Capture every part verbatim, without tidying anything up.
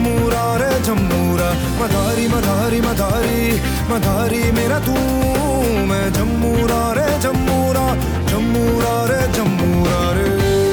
जम्मूरा रे जम्मूरा, मदारी मदारी मदारी मदारी मेरा तू, मैं जम्मूरा रे जम्मूरा, जम्मूरा रे जम्मूरा रे।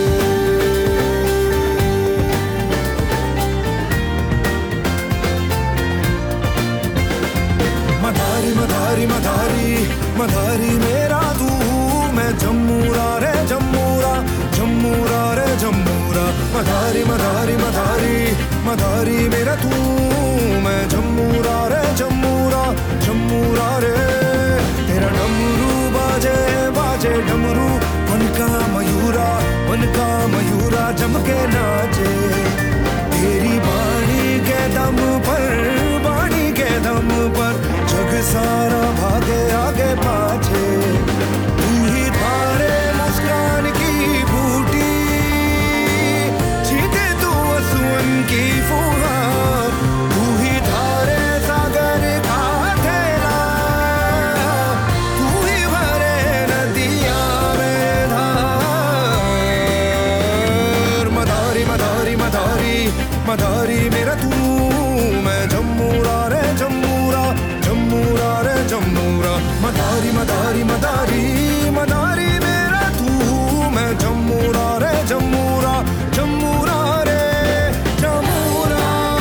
मदारी मदारी मदारी मदारी मेरा तू, मैं जम्मूरा रे जम्मूरा, जम्मूरा रे जम्मूरा, मदारी मदारी मदारी मदारी मेरा तू, मैं जम्मूरा रे जम्मूरा, जम्मूरा रे। तेरा डमरू बाजे बाजे डमरू, मन का मयूरा मन का मयूरा जम के नाचे, तेरी बाणी के दम पर बाणी के दम पर जग सारा भागे आगे पाछे, तू ही धारे मुस्कान की बूटी, छीटे तू असुअन की फुहार, तू ही धारे सागर का ठेला, तू ही भरे नदिया में धार। मदारी मदारी मदारी मदारी मेरा तू, मैं जम्मूरा रे जम्मूरा, जम्मूरा रे जम्मूरा, मदारी मदारी मदारी मदारी मेरा तू, मैं जम्मूरा रे जम्मूरा, जम्मूरा रे जम्मूरा।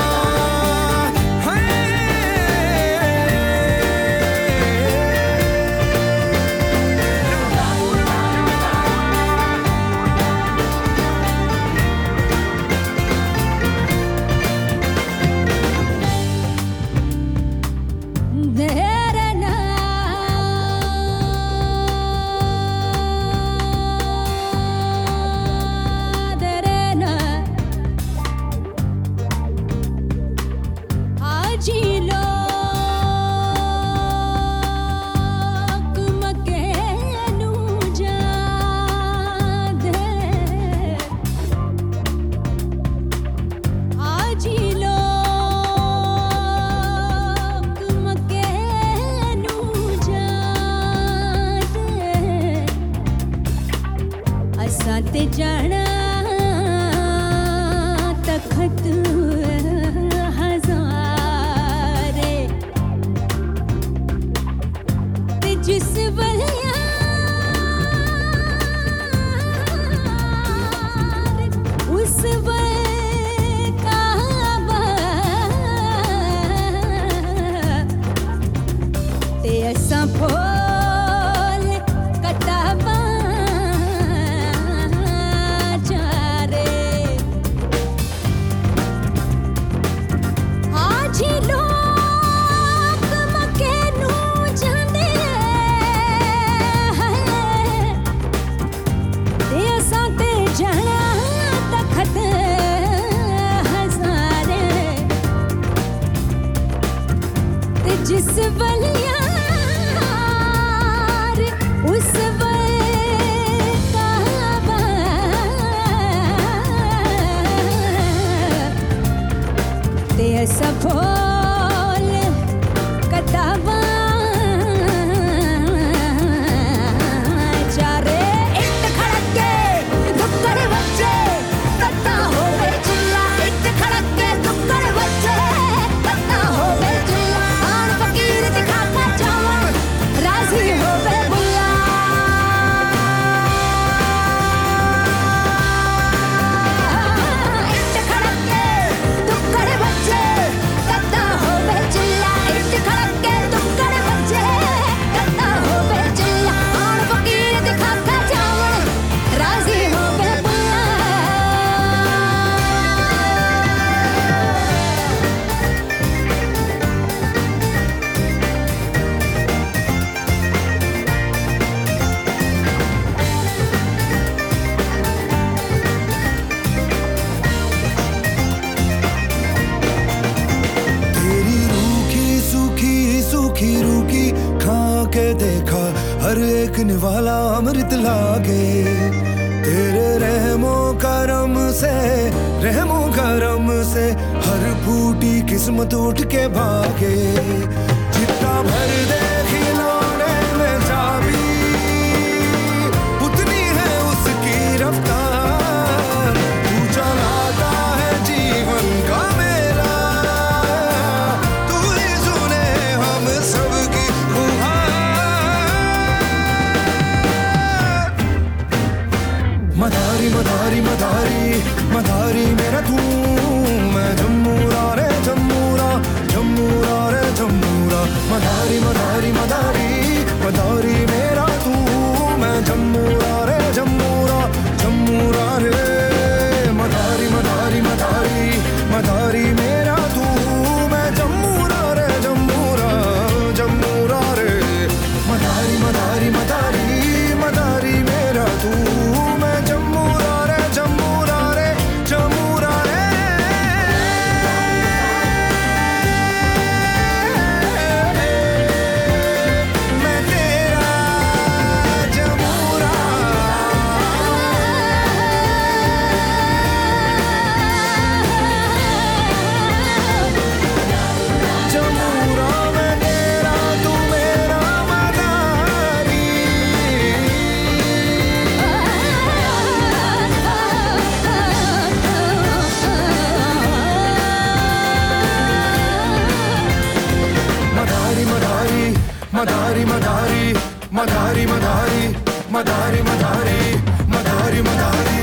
ते जाना तखत हजारे, ते जिस बलिया उस बल काबा, ते असां फूल कताबा जिस बलिया उस बल काबा, ते ऐसा फूल कताबा चारे, इट खड़के दुक्कड़ बच्चे कत्ता हो गए चिल्ला, इट खड़के दुक्कड़ बच्चे कत्ता हो गए चिल्ला, आन फकीर दिखा कर जावन राजी हो गए बुल्ला। इट खड़के दुक्कड़ बच्चे कत्ता हो गए चिल्ला, इट खड़के दुक्कड़ बच्चे कत्ता हो गए चिल्ला, आन फकीर दिखा कर जावन राजी हो गए बुल्ला। तेरी रूखी सूखी सूखी रूखी खा के देखा, हर एक निवाला अमृत लागे, तेरे रहमो करम से रहमो करम से हर फूटी किस्मत उठ के भागे, जितना भर दे खिलौने में चाबी उतनी है उसकी रफ्तार, तू चलाता है जीवन का मेरा मदारी मदारी मदारी मदारी मदारी मदारी मदारी मदारी